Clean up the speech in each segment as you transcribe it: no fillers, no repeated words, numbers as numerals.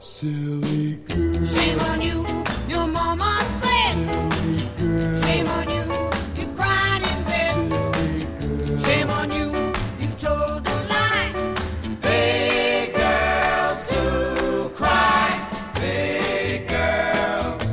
Silly girl. Shame on you, your mama said. Silly girl. Shame on you, you cried in bed. Silly girl. Shame on you, you told a lie. Big girls do cry. Big girls,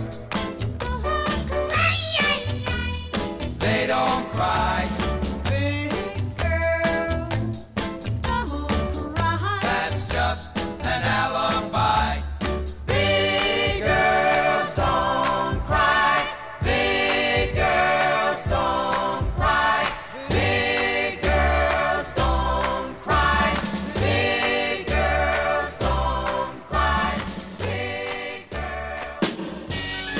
they don't cry. Big girl, don't cry. That's just an alibi. Big girls don't cry. Big girls don't cry. Big girls don't cry. Big girls don't cry. Big girls.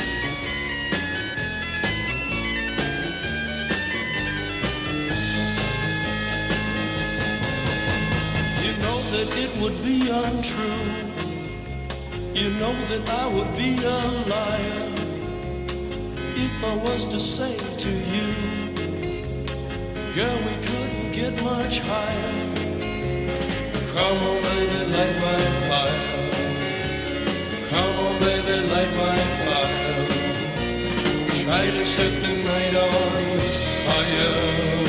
You know that it would be untrue. You know that I would be a liar if I was to say to you, girl, we couldn't get much higher. Come on, baby, light my fire. Come on, baby, light my fire. Try to set the night on fire.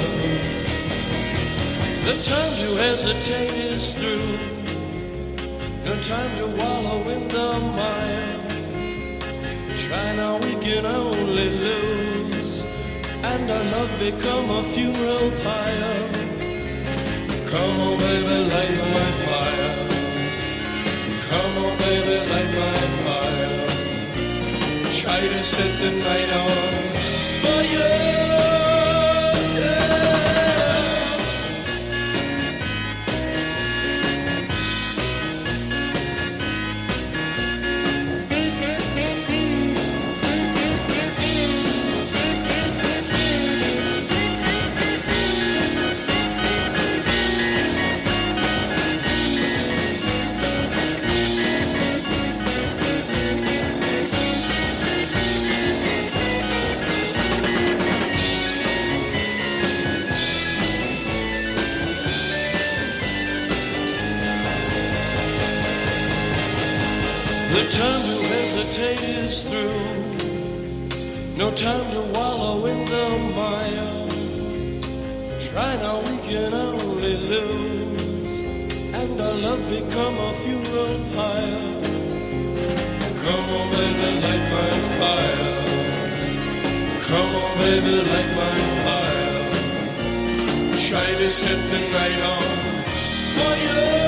The time to hesitate is through. No time to wallow in the mire. Try now, we can only lose, and our love become a funeral pyre. Come on, baby, light my fire. Come on, baby, light my fire. Try to set the night on fire. The time to hesitate is through. No time to wallow in the mire. Try now, we can only lose, and our love become a funeral pyre. Come on, baby, light my fire. Come on, baby, light my fire. Try to set the night on fire.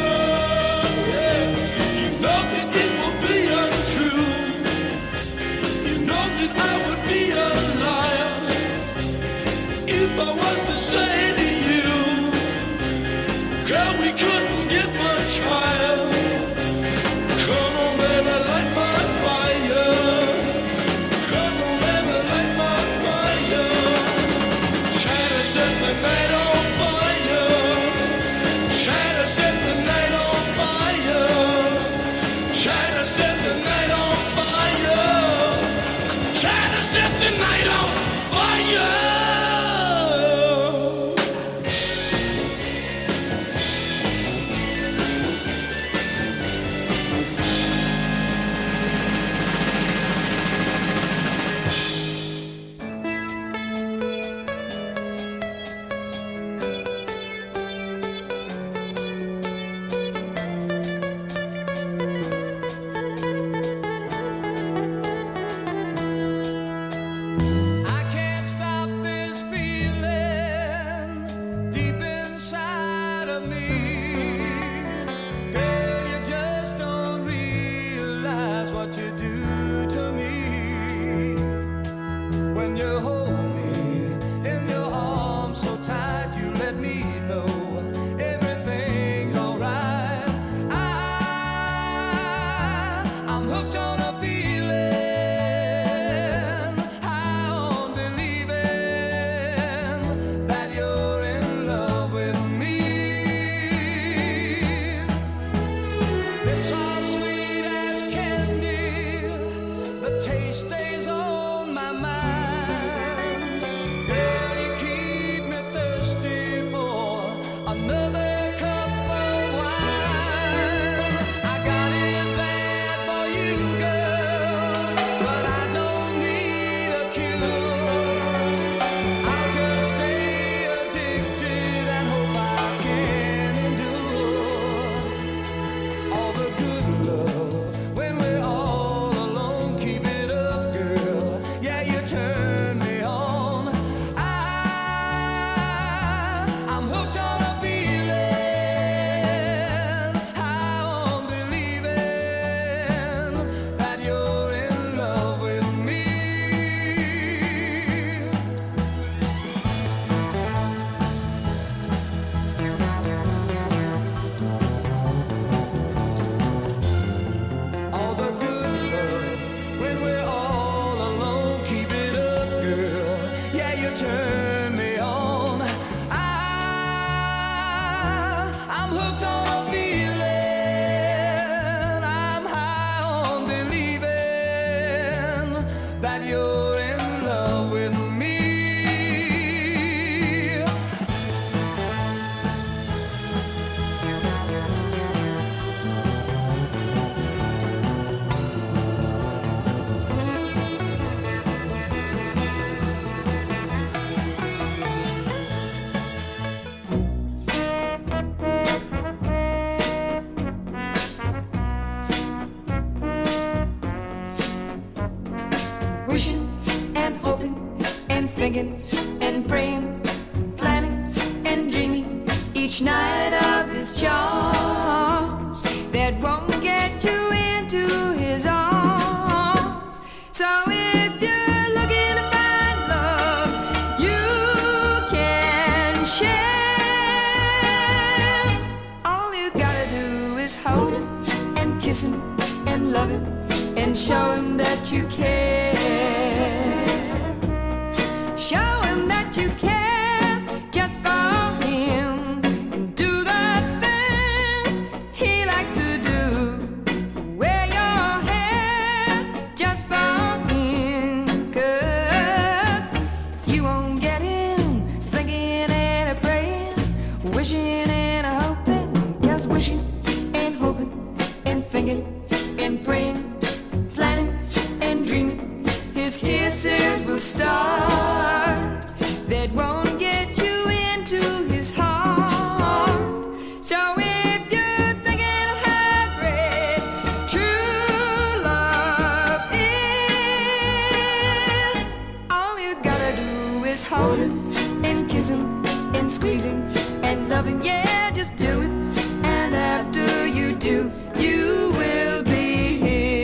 If I was to say to you, girl, we couldn't get much higher. Come on, baby, light my fire. Come on, baby, light my fire. Try to set the night on fire. thinking and praying, planning and dreaming each night of his charms that won't get you into his arms. So if you're looking to find love, you can share. All you gotta do is hold him and kiss him and love him and show him that you care. Show him that you care just for him. And do the things he likes to do. Wear your hair just for him. 'Cause you won't get him thinking and a praying, wishing and a hoping. 'Cause wishing and hoping and thinking and praying, planning and dreaming, his kisses will start that won't get you into his heart. So if you're thinking of how great true love is, all you gotta do is hold him and kiss him and squeeze him and love him. Yeah, just do it. And after you do, you will be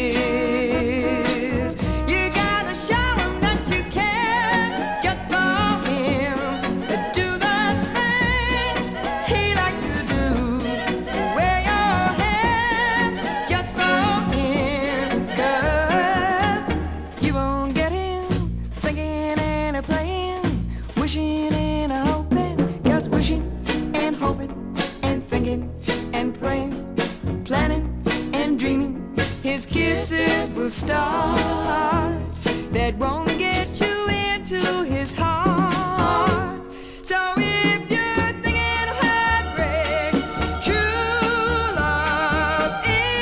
his. You gotta show him that you care just for him. Do the things he likes to do. Wear your hair just for him. 'Cause you won't get him thinking and a praying, wishing and a hoping. 'Cause wishing and hoping and thinking and praying, planning and dreaming, his kisses will start that won't get you into his heart. So if you're thinking of how great true love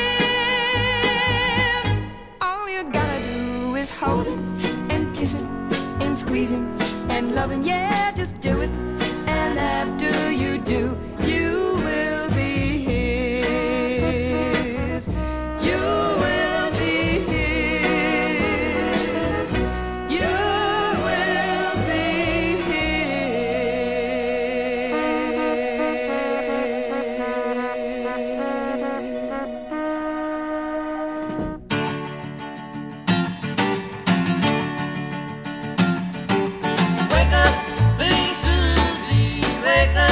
is, all you gotta do is hold him and kiss him and squeeze him and love him. Yeah, just do it. And after you do, you will be his. You will be his. You will be Wake up, little Susie, wake up.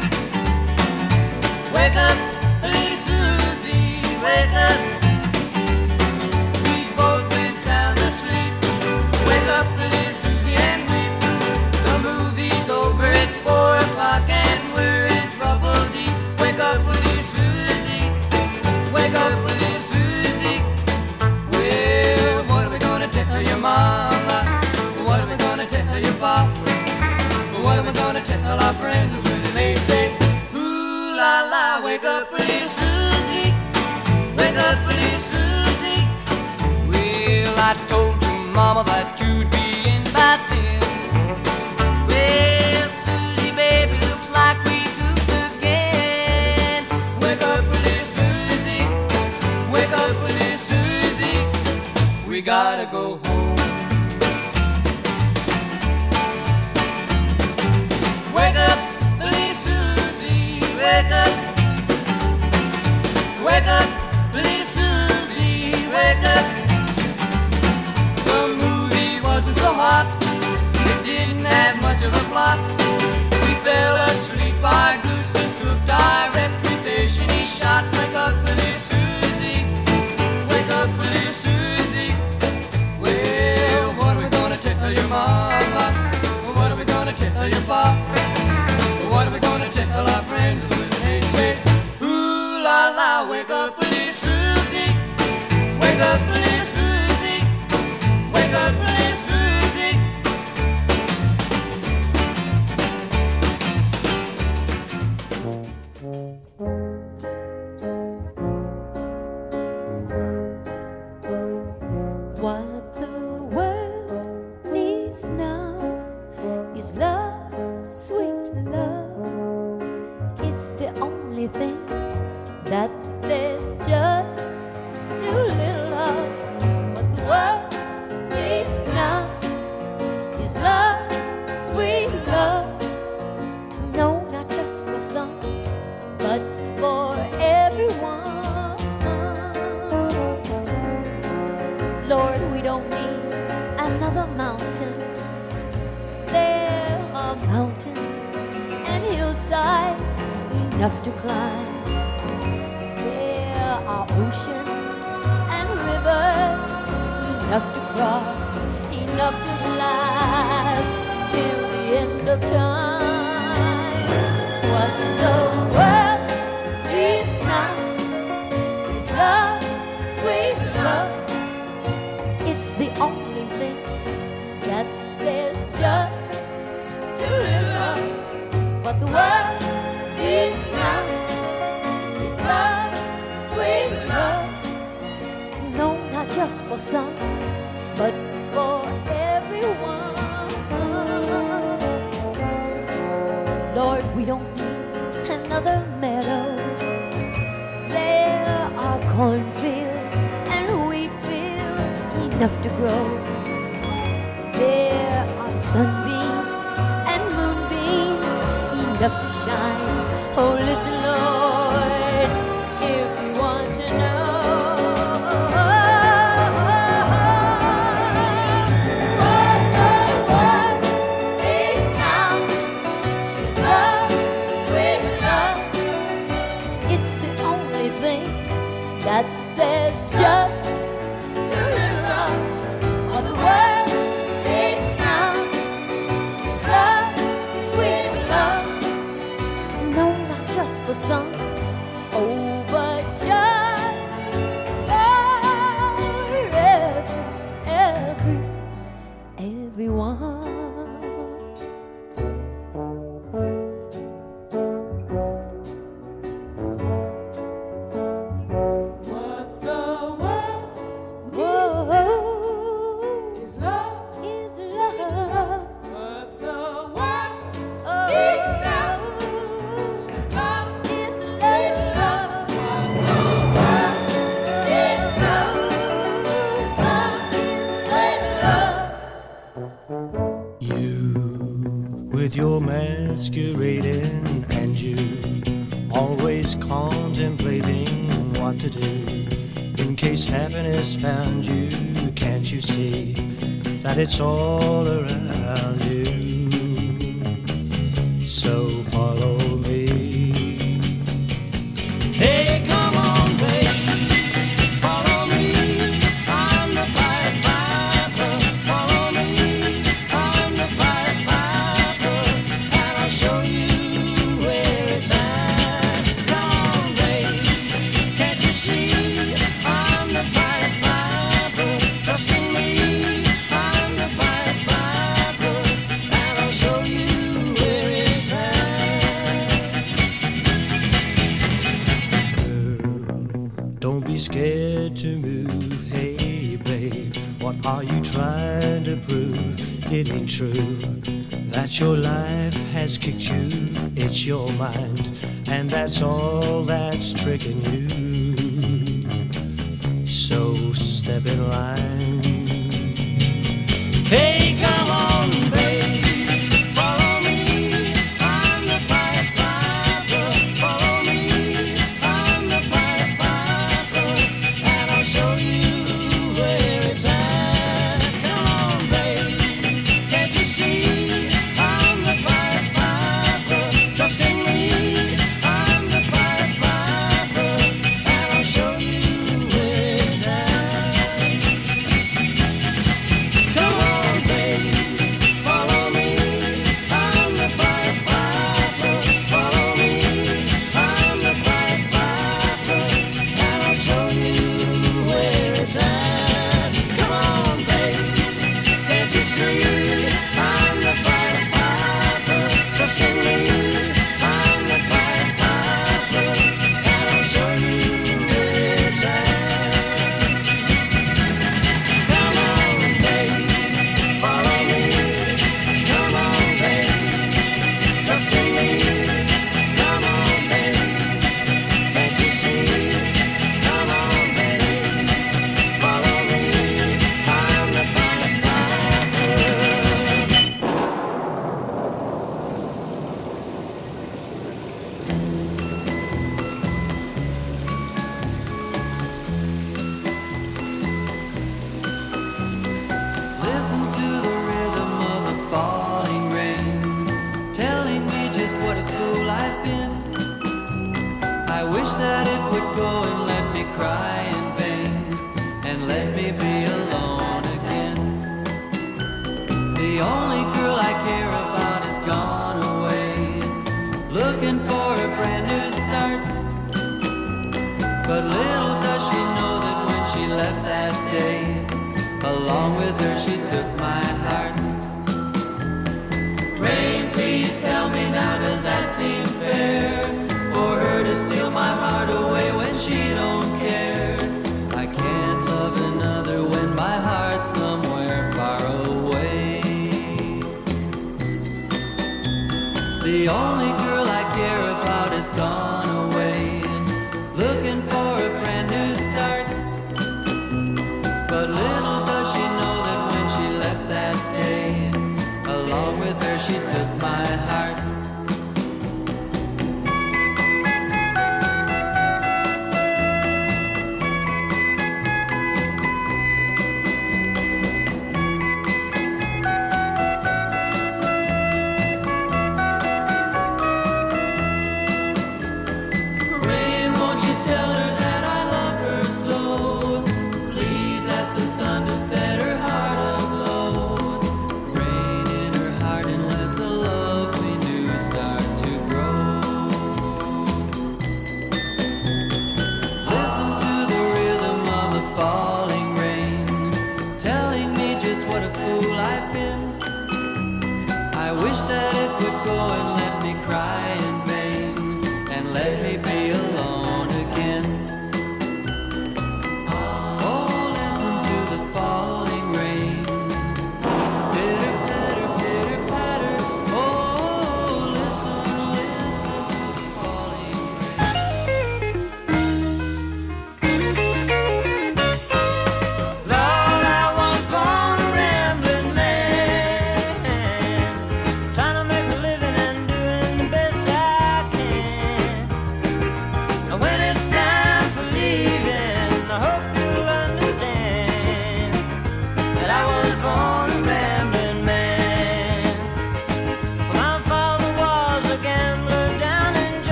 Wake up, little Susie, wake up. We've both been sound asleep. Wake up, little Susie, and weep. The movie's over, it's 4 o'clock, and we're in trouble deep. Wake up, little Susie, wake up, little Susie. Well, what are we gonna tell your mama? What are we gonna tell your papa? What are we gonna tell our friends when they say, ooh la la, wake up, little Susie, wake up, little Susie. Well, I told your mama that you'd be in by 10. Well, Susie, baby, looks like we goofed again. Wake up, little Susie, wake up, little Susie. We gotta go home. Wake up, little Susie, wake up. Wake up, little Susie, wake up. The movie wasn't so hot, it didn't have much of a plot. We fell asleep, our goose is cooked, our reputation is shot. Wake up, little Susie, wake up, little Susie. Well, what are we gonna tell your mama? What are we gonna tell your papa? What are we gonna tell our friends when they say, ooh la la, wake up, little Susie, wake up, little Susie, wake up, little Susie. What the world needs now is love, sweet love. It's the only thing that there's just too little of. What the world needs now is love, we don't need another mountain. There are mountains and hillsides enough to climb. There are oceans and rivers enough to cross, enough to last till the end of time. What the world needs now is love, sweet love. It's the only thing that there's just too little of. What the world needs now is love, sweet love. No, not just for some, but for everyone. Lord, we don't need another meadow. There are cornfields and wheat fields enough to grow. There are sunbeams and moonbeams enough to shine. Oh, listen, Lord, if you want to know. What the world needs now is love, sweet love. It's the only thing that there's just too little of. What the world needs now is love, sweet love. No, not just for some, oh, but just for everyone. What the world Whoa, is love. is love. What the world Oh, needs now is love, love. sweet love. What the world needs now love, sweet love. You, with your masquerading, and you always contemplating what to do in case happiness found you. Can't you see that it's all around you? So follow me. Hey, come on, babe. Follow me. I'm the Pied Piper. Follow me. I'm the Pied Piper. And I'll show you where it's at. Come on, babe. Can't you see? I'm the Pied Piper. Trust in me. I'm the Pied Piper. And I'll show you where it's at. Don't be scared to move. Hey, babe, what are you trying to prove? It ain't true that your life has kicked you. It's your mind, and that's all that's tricking you. So step in line. Hey, come on, babe. Follow me. I'm the Pied Piper. Follow me. I'm the Pied Piper. And I'll show you where it's at. Come on, babe. Can't you see? I'm the Pied Piper. Trust in me. I'm the Pied Piper. And I'll show you where it's at. Come on, babe. cry in vain and let me be alone again. The only girl I care about has gone away, looking for a brand new start. But little does she know that when she left that day, along with her she took my heart. Rain, please tell me now, does that seem fair? For her to steal my heart away when she don't care. I can't love another when my heart's somewhere far away. The only girl I care about has gone away, looking for a brand new start. But little does she know that when she left that day, along with her she took my heart. Rain, won't you tell her that I love her so? Please ask the sun to set her heart aglow. Rain in her heart and let the love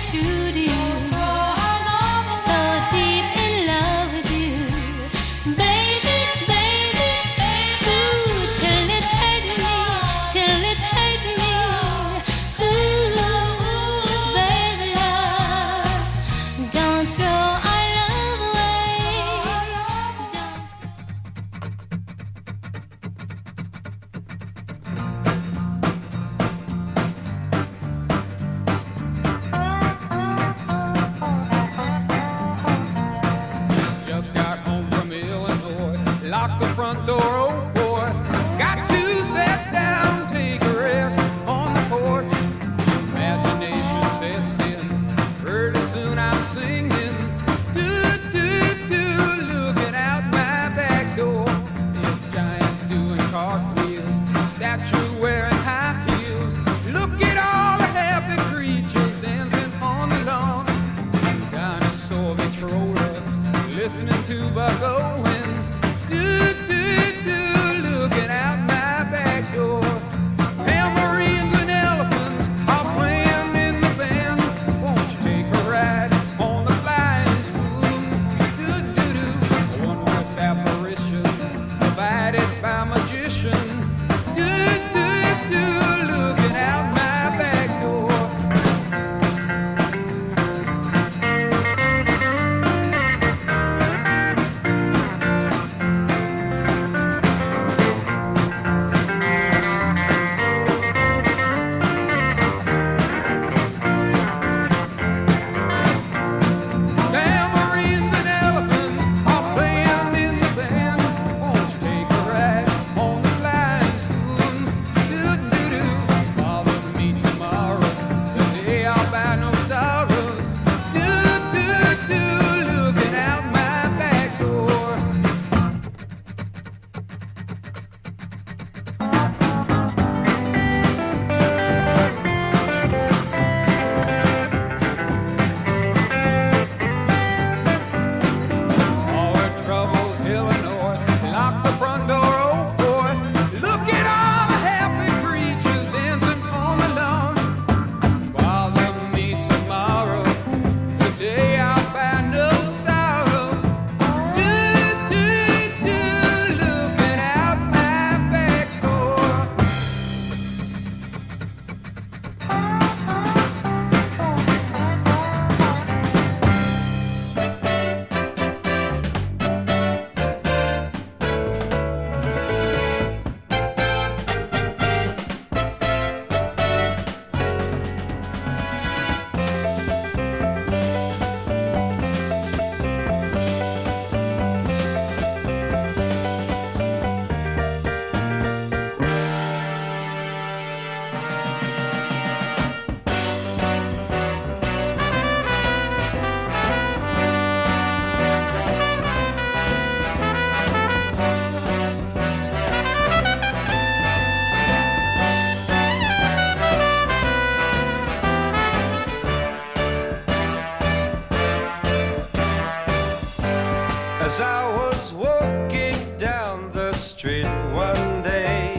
true to you, so deep in love with you, baby, baby, ooh, till it's hurting me, till it's hurting me, ooh, baby love, don't throw our love away, don't. Just got home from Illinois, locked the front door, oh boy. Got to sit down, take a rest on the porch. Imagination sets in, pretty soon I'm singing. Do, do, do, looking out my back door. It's giant doing cartwheels, statue wearing high heels. Look at all the happy creatures dancing on the lawn. Dinosaur controller, listening to Buck Owens. Do, do, do, looking out my back door. Tambourines and elephants are playing in the band. Won't you take a ride on the flying spoon? Do, do, do, a one-voice apparition provided by magician. Do, do, do, looking out my back door. Tambourines and elephants are playing in the band. Won't you take a ride on the flying spoon? Do, do, do. Bother me tomorrow, the day I'll buy no sorrows. Do, do, do, looking out my back door. All her troubles, Illinois, lock the front door, oh boy. Look at all the happy creatures dancing on the lawn. Bother me tomorrow, the day I'll find no sorrow. Do, do, do, looking out my back door. As I was walking down the street one day,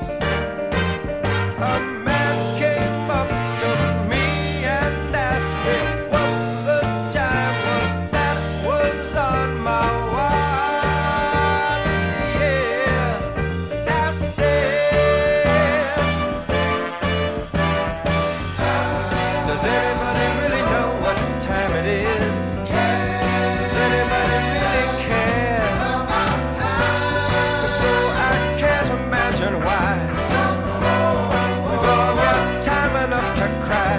a man came up to me and asked me what the time was that was on my watch. Yeah, I said, does anybody really know what time it is? Does anybody really care? If so, I can't imagine why. We've all got time enough to cry.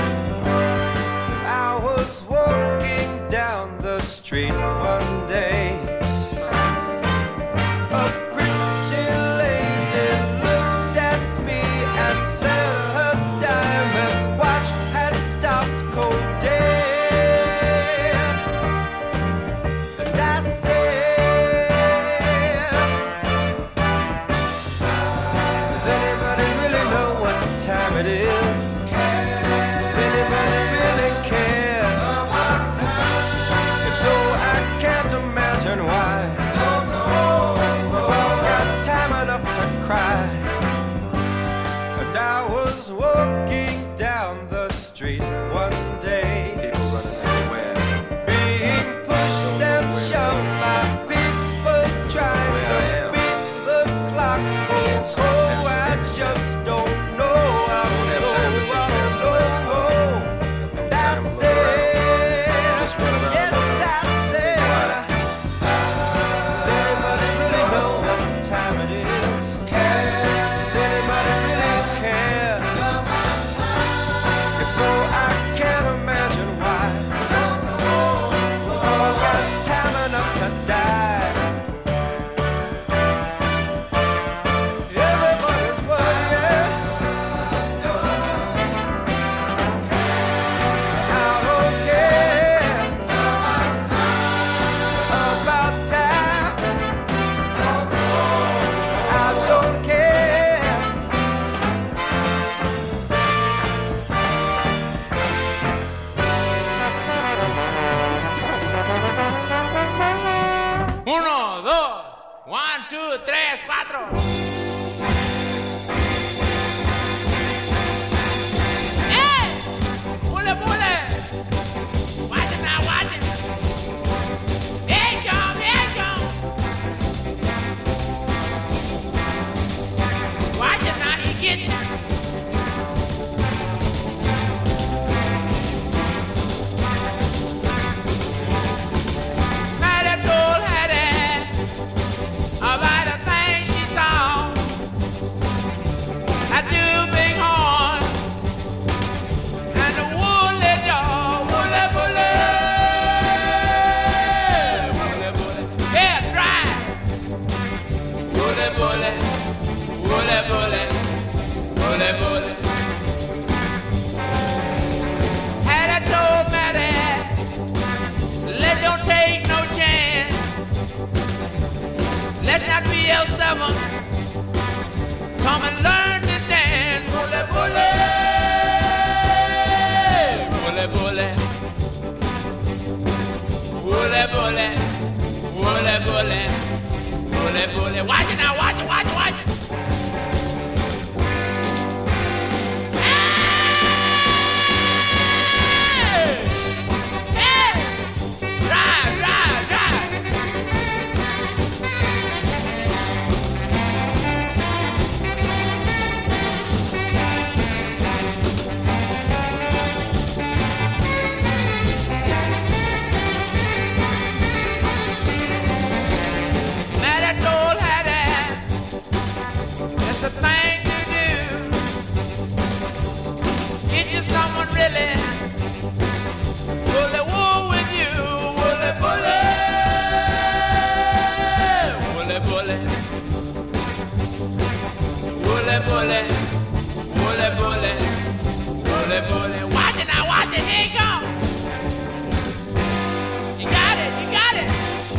I was walking down the street one day. A pretty lady looked at me and said her diamond watch had stopped cold dead. And I said, does anybody really know what time it is? Does anybody really care? If so, I day. People running everywhere. Being pushed and shoved by people trying Where I to am. beat the clock. Oh, I just don't know. I Don't have time to think past the last don't know. And I Time to look around. Just said, run around. yes, I said, does anybody really know what time it is? Does anybody really care? If so, I can't imagine why. All got time enough to die. Everybody's worried. I don't care about time. I don't care. Uno, dos, 1, 2, 3, 4. ¡Eh! ¡Pule, pule! Watch it now, watch it. Here it come, here it come. Watch it now, he get you. Mighty told Hattie about the thing she saw. A two big horn and a woolly dog, woolly, woolly, woolly, woolly. Yeah, dry. Woolly, woolly, woolly, woolly, woolly, woolly. Hattie told Matty, let don't take no chance. Let not be L7. Come and learn this dance. Bully, bully. Bully, bully. Bully, bully. Bully, bully. Bully, bully. Watch it now, watch it, watch it, watch it. Hey! Hey! Drive, drive, drive. Matty told Hattie, it's the thing to do. Get you someone really bully wool with you. Bully, bully. Bully, bully. Bully, bully. Bully, bully. Bully, bully. Watch it now, watch it. Here it comes. You got it, you got it.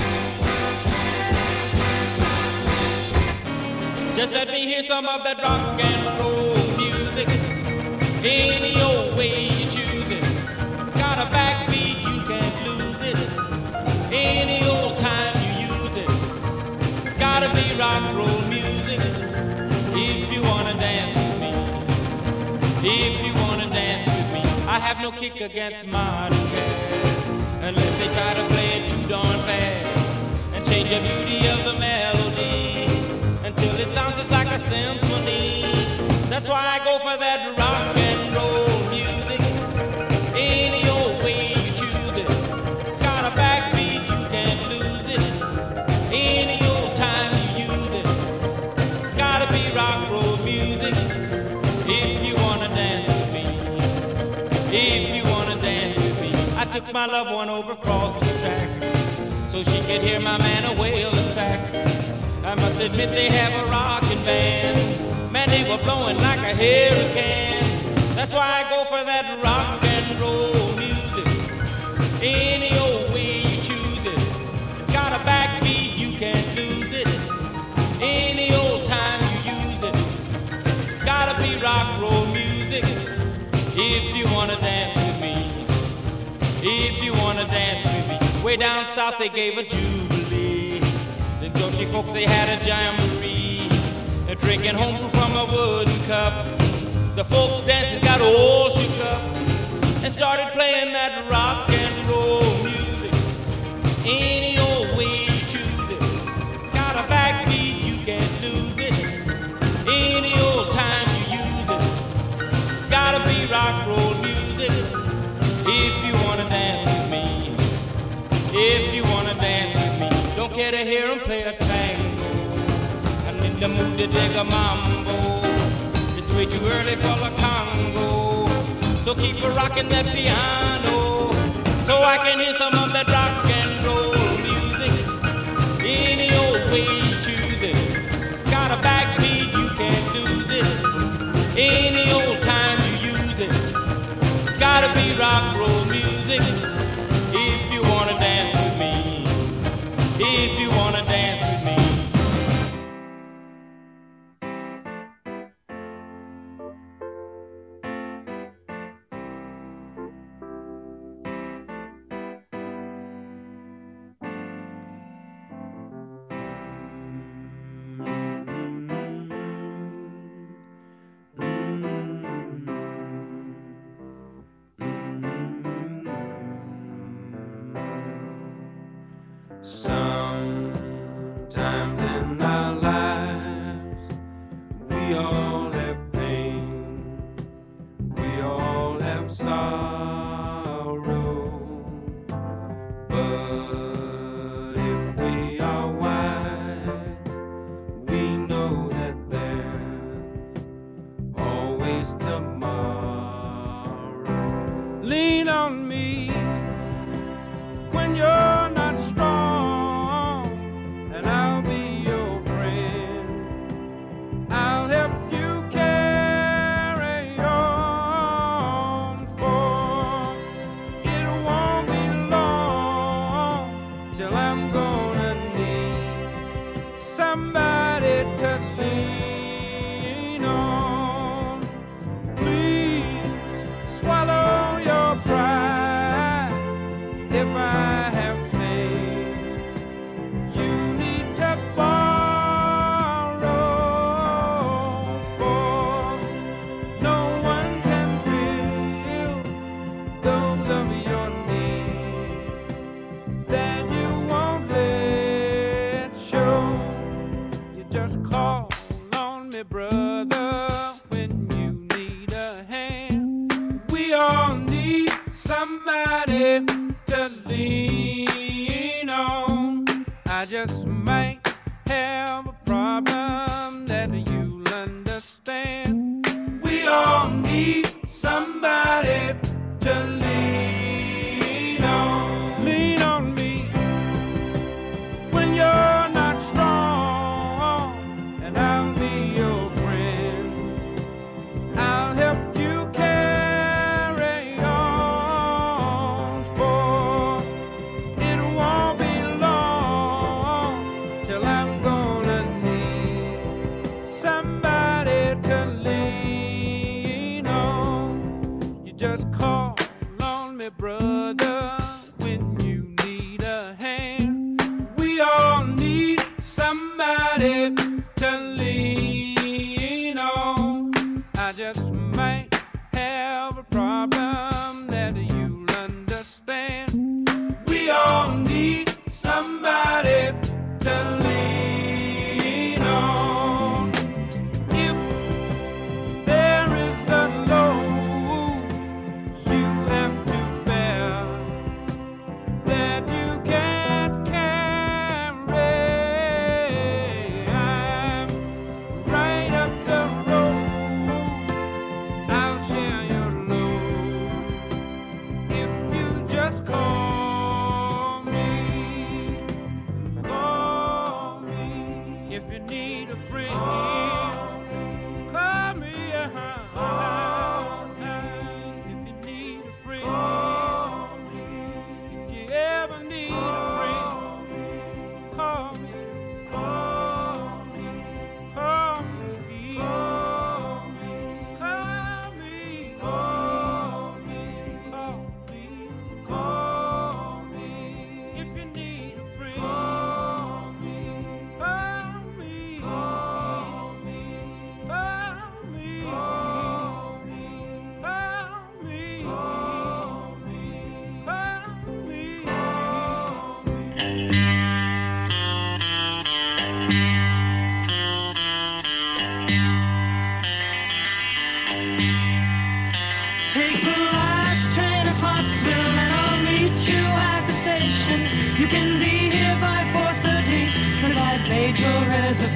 Just let me hear some of that rock and roll music. Any old way you choose it. It's got a backbeat, you can't lose it. Any old time you use it. It's gotta be rock and roll music. If you wanna dance with me. If you wanna dance with me. I have no kick against modern jazz, unless they try to play it too darn fast and change the beauty of the melody until it sounds just like a symphony. That's why I go for that rock and roll music. Any old way you choose it. It's got a backbeat, you can't lose it. Any old time you use it. It's gotta be rock and roll music. If you wanna dance with me. If you wanna dance with me. I took my loved one over across the tracks so she could hear my man a wailing sax. I must admit they have a rockin' band. Man, they were blowing like a hurricane. That's why I go for that rock and roll music. Any old way you choose it. It's got a backbeat, you can't lose it. Any old time you use it. It's gotta be rock and roll music. If you wanna dance with me. If you wanna dance with me. Way down south they gave a jubilee. The country folks, they had a jamboree, drinking home from a wooden cup. The folks dancing got all shook up. and started playing that rock and roll music. Any old way you choose it. It's got a backbeat, you can't lose it. Any old time you use it. It's gotta be rock roll music. If you wanna dance with me, if you wanna dance with me, don't care to hear him play a tango. I'm in the mood to dig a mambo. It's way too early for the Congo. So keep rocking that piano, so I can hear some of that rock and roll music. Any old way you choose it. It's got a backbeat, you can't lose it. Any old time you use it. It's gotta be rock roll music. If you wanna dance with me, if you wanna dance with me. Sometimes in our lives, we all have pain, we all have sorrow. But if we are wise, we know that there's always tomorrow. Lean on me when you're not strong, and I'll be your friend. I'll help you carry on, for it won't be long till I'm gonna need somebody to lean on. Please swallow your pride. If I have things you need to borrow, for no one can fill those of your needs that you won't let show. You just call on me, brother, when you need a hand. We all need somebody to lean on. I just might have a problem that you'll understand. We all need somebody to lean on. Lean on me when you're not strong, and I'll be your friend. I'll help you carry on, for it won't be long till I'm gonna need somebody to lean on.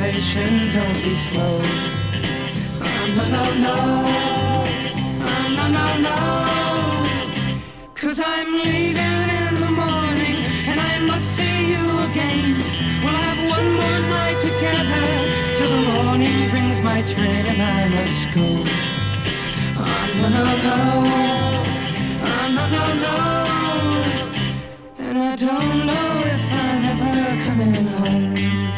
patient, don't be slow. No, no, no. No, no, no. 'Cause I'm leaving in the morning and I must see you again. We'll have one more night together till the morning brings my train and I must go. No, no, no. No, no, no. And I don't know if I'm ever coming home.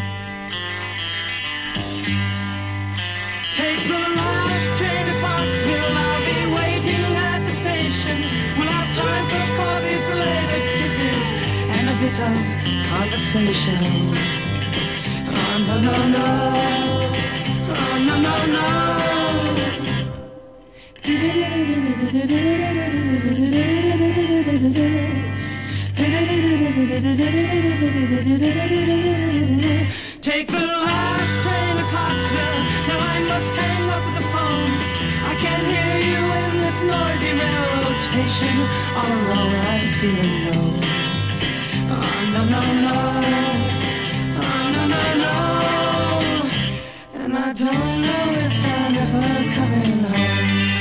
Take the last train to Clarksville. I'll be waiting at the station. We'll have time for coffee, belated kisses, and a bit of conversation. No, no, no. No, no, no. Take the last train to Clarksville. Now I must hang up the phone. I can't hear you in this noisy railroad station. All alone I'm feeling low. No, no, no. No, no, no. And I don't know if I'm ever coming home.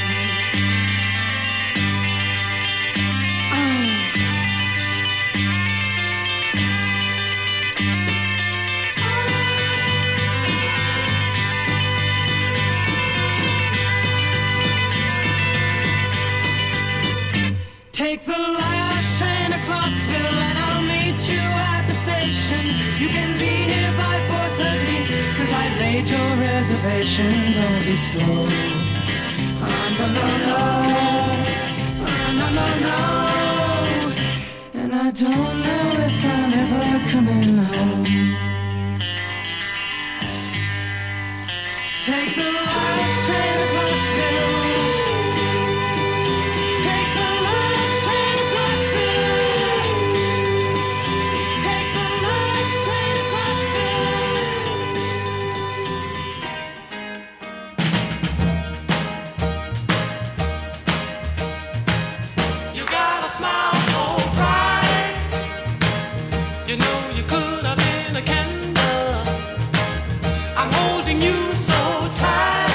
Take the last train to Clarksville and I'll meet you at the station. You can be here by 4:30, 'cause I've made your reservation. Don't be slow. No, no, no. No, no, no. And I don't know if I'm ever coming home. Take the last train to Clarksville. You know you could have been a candle. I'm holding you so tight.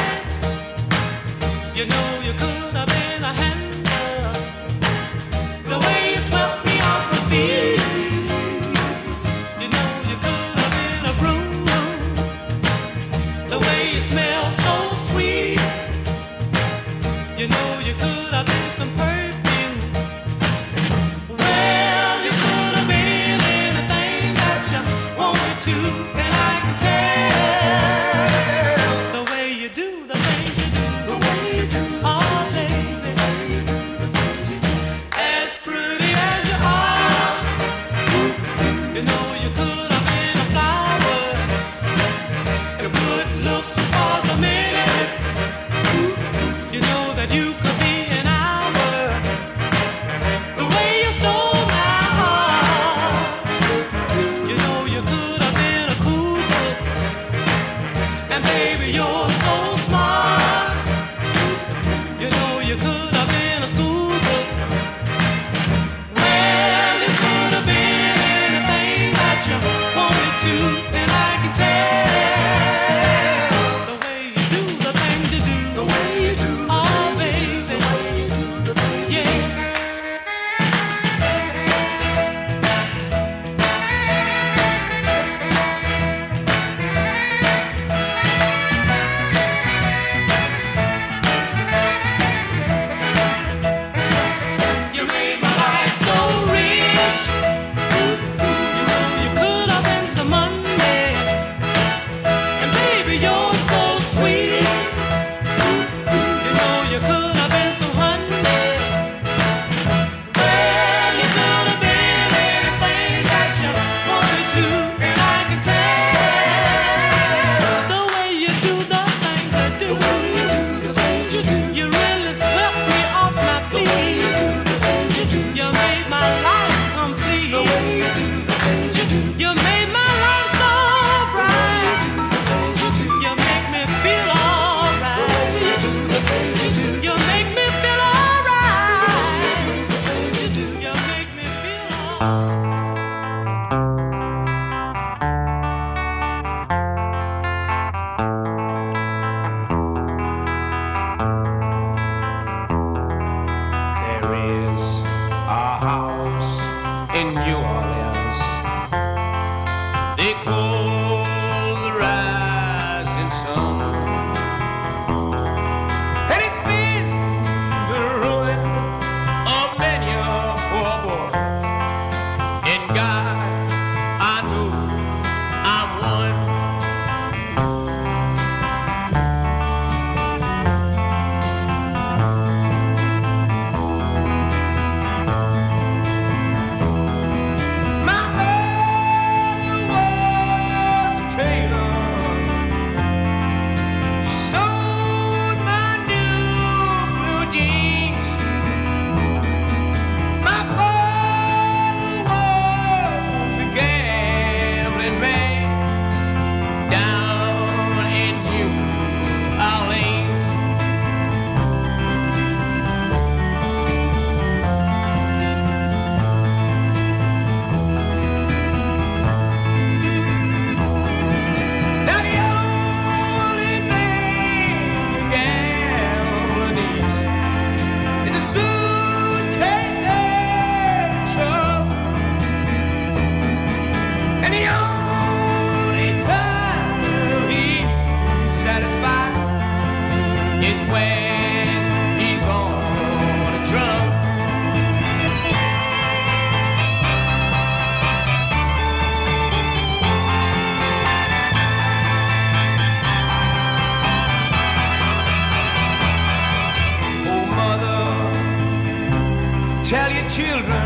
tell your children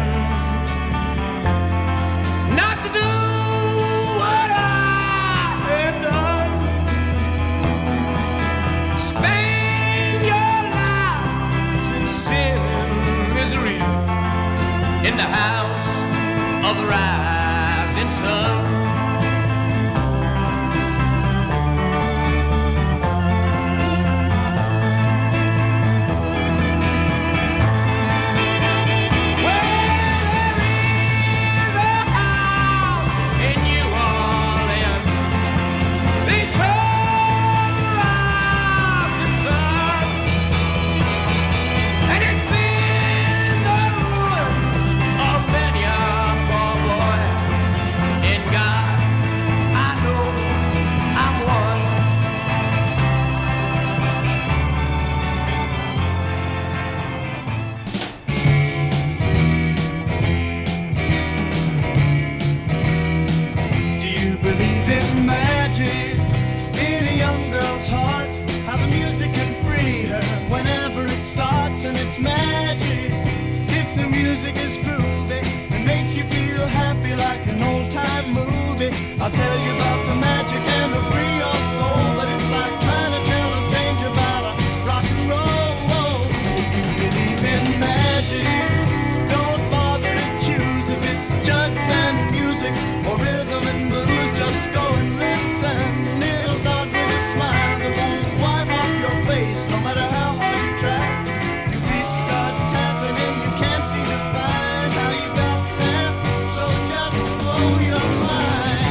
not to do what I have done. Spend your lives in sin and misery in the house of the rising sun. I'll tell you about the magic and to free your soul, but it's like trying to tell a stranger about a rock and roll. If you believe in magic, don't bother to choose if it's jug and music or rhythm and blues. Just go and listen. It'll start with a smile that won't wipe off your face, no matter how hard you try. Your feet start tapping and you can't seem to find how you got there. So just blow your mind.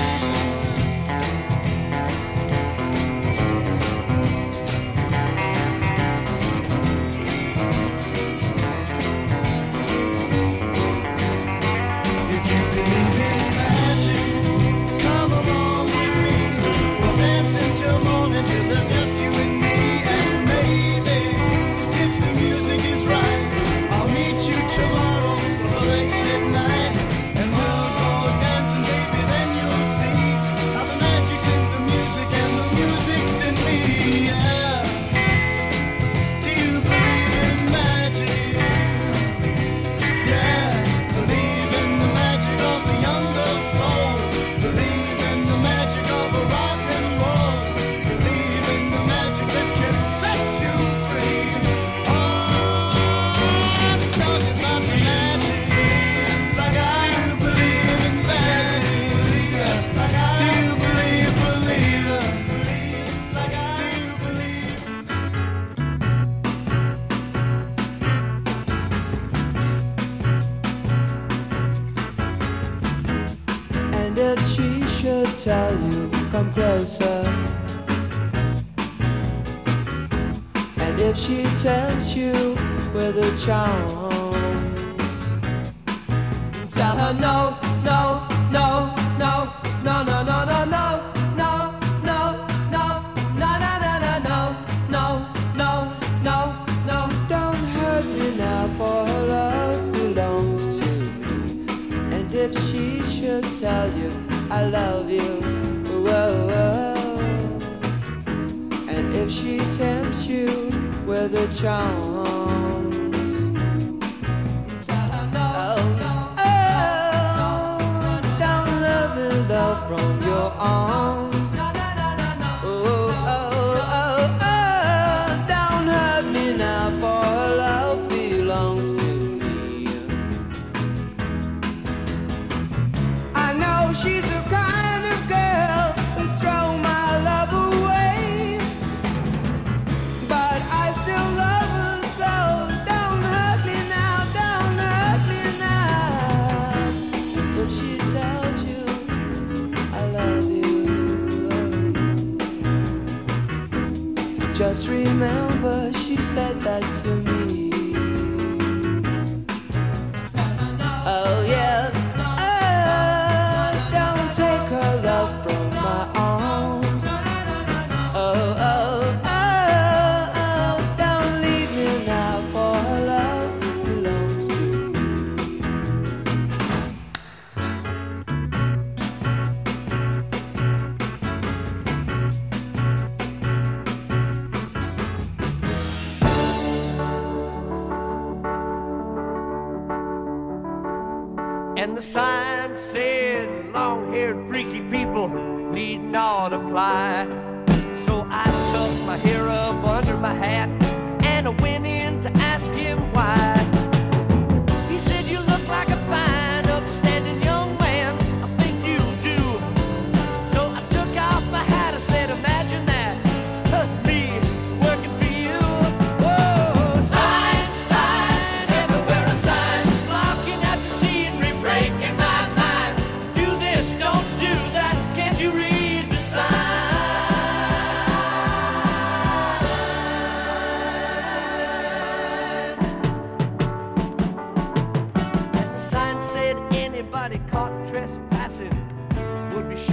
Tell you, come closer. And if she tempts you with her charms, tell her no, no, no, no, no, no, no, no, no, no, no, no, no, no, no, no, no, no. Don't hurt me now, for her love belongs to me. And if she should tell you I love you, whoa, whoa. And if she tempts you with her charms, tell her no, no, oh, don't let me love from your arms. Oh, oh, oh, oh, don't hurt me now, for her love belongs to me. I know she's a kind of girl who throw my love away, but I still love her, so don't hurt me now, don't hurt me now. If she tells you I love you, just remember she said that to me. Oh yeah. And the sign said, long-haired freaky people need not apply. So I tucked my hair up under my hat and I went in to ask him why. He said, you look like a fine, upstanding young man. I think you do. So I took off my hat. I said, imagine that, me working for you. Whoa, sign, sign, everywhere a sign, blocking out the scenery, breaking my mind. Do this, don't do that. Can't you read the sign? The sign said anybody caught trespassing would be shot.